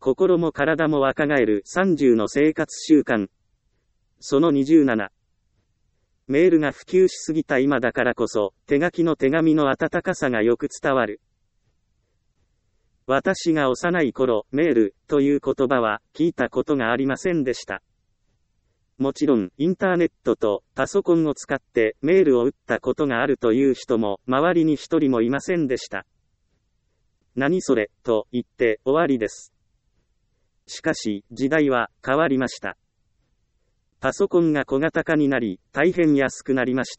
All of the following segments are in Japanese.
心も体も若返る30の生活習慣。その27。メールが普及しすぎた今だからこそ、手書きの手紙の温かさがよく伝わる。私が幼い頃、メールという言葉は聞いたことがありませんでした。もちろん、インターネットとパソコンを使ってメールを打ったことがあるという人も周りに一人もいませんでした。何それと言って終わりです。しかし、時代は変わりました。パソコンが小型化になり、大変安くなりました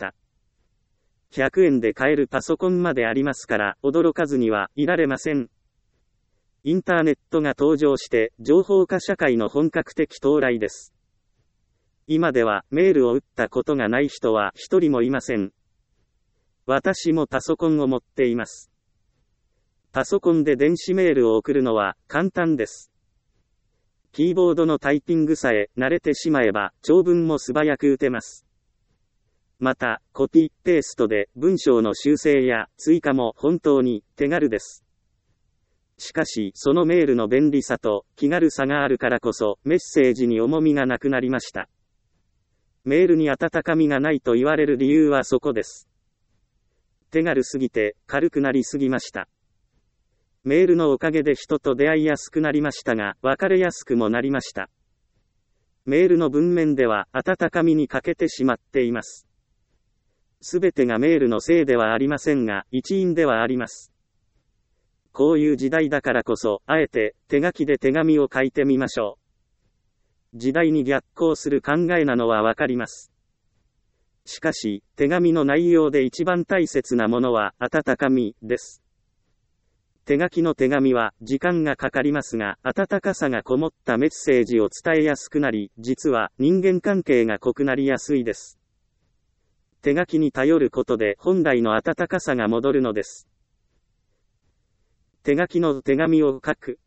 。100円で買えるパソコンまでありますから、驚かずにはいられません。インターネットが登場して、情報化社会の本格的到来です。今ではメールを打ったことがない人は一人もいません。私もパソコンを持っています。パソコンで電子メールを送るのは簡単です。キーボードのタイピングさえ慣れてしまえば長文も素早く打てます。また、コピーペーストで文章の修正や追加も本当に手軽です。しかし、そのメールの便利さと気軽さがあるからこそメッセージに重みがなくなりました。メールに温かみがないと言われる理由はそこです。手軽すぎて軽くなりすぎました。メールのおかげで人と出会いやすくなりましたが、別れやすくもなりました。メールの文面では温かみに欠けてしまっています。すべてがメールのせいではありませんが、一因ではあります。こういう時代だからこそ、あえて手書きで手紙を書いてみましょう。時代に逆行する考えなのはわかります。しかし、手紙の内容で一番大切なものは温かみです。手書きの手紙は時間がかかりますが、温かさがこもったメッセージを伝えやすくなり、実は人間関係が濃くなりやすいです。手書きに頼ることで本来の温かさが戻るのです。手書きの手紙を書く。